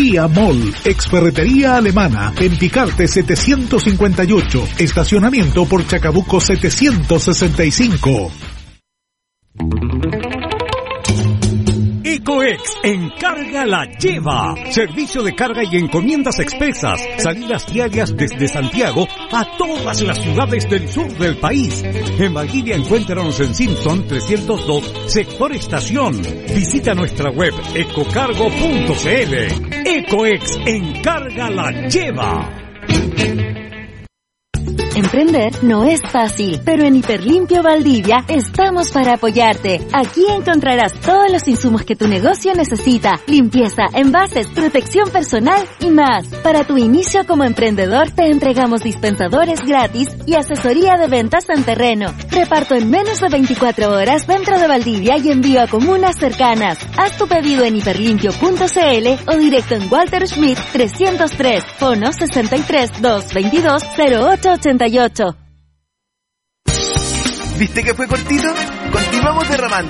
Día Mall, exferretería alemana, en Picarte 758, estacionamiento por Chacabuco 765. Ecoex Encarga la Lleva. Servicio de carga y encomiendas expresas. Salidas diarias desde Santiago a todas las ciudades del sur del país. En Valdivia encuéntranos en Simpson 302, sector estación. Visita nuestra web ecocargo.cl. Ecoex Encarga la Lleva. Emprender no es fácil, pero en Hiperlimpio Valdivia estamos para apoyarte. Aquí encontrarás todos los insumos que tu negocio necesita: limpieza, envases, protección personal y más. Para tu inicio como emprendedor te entregamos dispensadores gratis y asesoría de ventas en terreno. Reparto en menos de 24 horas dentro de Valdivia y envío a comunas cercanas. Haz tu pedido en hiperlimpio.cl o directo en Walter Schmidt 303, fono 63 222 0888. ¿Viste que fue cortito? Continuamos derramando.